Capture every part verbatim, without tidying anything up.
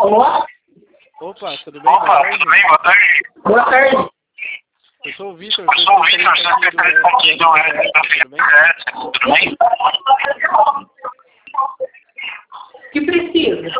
Vamos lá? Opa, tudo bem? Boa Opa, tarde. tudo bem? Boa tarde. Boa tarde. Eu sou o Vitor, Eu sou o Vitor, sou especialista aqui do especialista F G T S, do tudo bem? Tudo bem? Que precisa?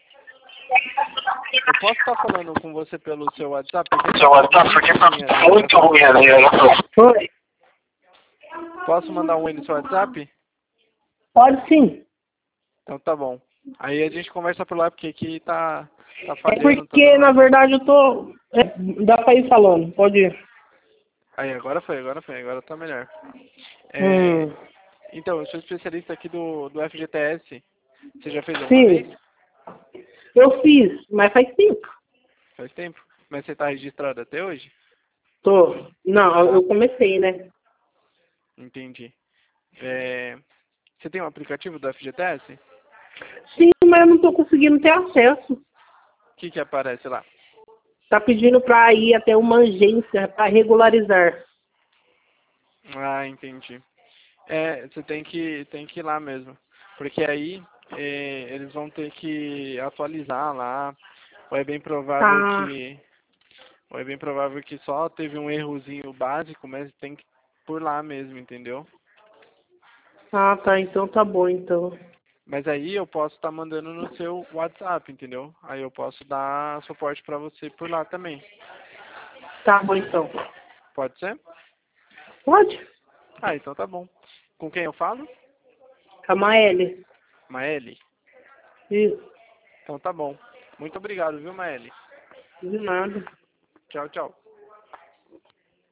Eu posso estar falando com você pelo seu WhatsApp? Porque Seu WhatsApp, porque tá muito ruim a ligação. Oi. Posso mandar um oi no seu WhatsApp? Pode sim. Então tá bom. Aí a gente conversa por lá, porque aqui tá, tá É falhando. porque, tá dando... na verdade, eu tô... É, dá pra ir falando, pode ir. Aí, agora foi, agora foi, agora tá melhor. É, Hum. Então, eu sou especialista aqui do, do F G T S. Você já fez alguma vez? Sim. Eu fiz, mas faz tempo. Faz tempo? Mas você tá registrado até hoje? Tô. Não, Tá. eu comecei, né? Entendi. É, Você tem um aplicativo do F G T S? Sim, mas eu não tô conseguindo ter acesso. O que que aparece lá? Tá pedindo pra ir até uma agência pra regularizar. Ah, entendi. É, você tem que, tem que ir lá mesmo. Porque aí é, eles vão ter que atualizar lá. Ou é bem provável Tá. que. Ou é bem provável que só teve um errozinho básico, mas tem que ir por lá mesmo, entendeu? Ah, tá. Então tá bom, então. Mas aí eu posso estar mandando no seu WhatsApp, entendeu? Aí eu posso dar suporte pra você por lá também. Tá bom, então. Pode ser? Pode? Ah, então tá bom. Com quem eu falo? A Maeli. Maeli? Isso. Então tá bom. Muito obrigado, viu, Maeli? De nada. Tchau, tchau.